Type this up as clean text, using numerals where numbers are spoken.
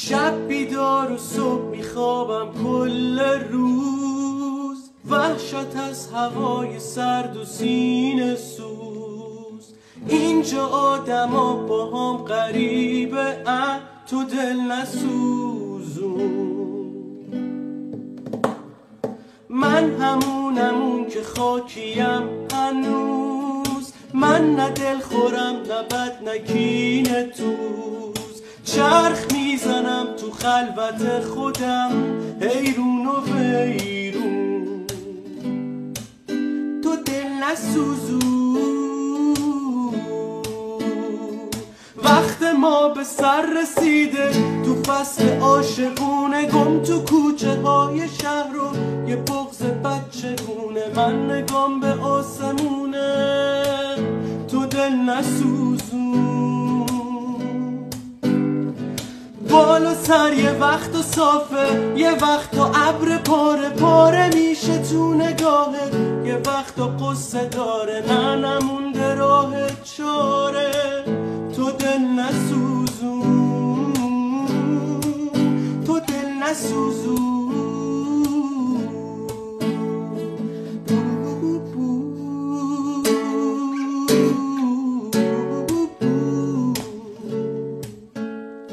شب بیدار و صبح میخوابم کل روز، وحشت از هوای سرد و سینه سوز. اینجا آدما با هم غریبه، تو دل نسوزون. من همونمون که خاکیم هنوز، من نه دل خورم نه بد نه کینه توز. چرخ میزنم تو خلوت خودم، حیرون و ویرون. تو دل نسوزون. وقت ما به سر رسیده، تو فصل عاشقونه، گم تو کوچه های شهر و یه بغض بچگونه. من نگام به آسمونه، تو دل نسوزون. بالا سر یه وقت و صافه، یه وقت و ابر پاره پاره میشه تو نگاهت، یه وقت و قصه داره نه نمونده راه چاره. تو دل نسوزون، تو دل نسوزون.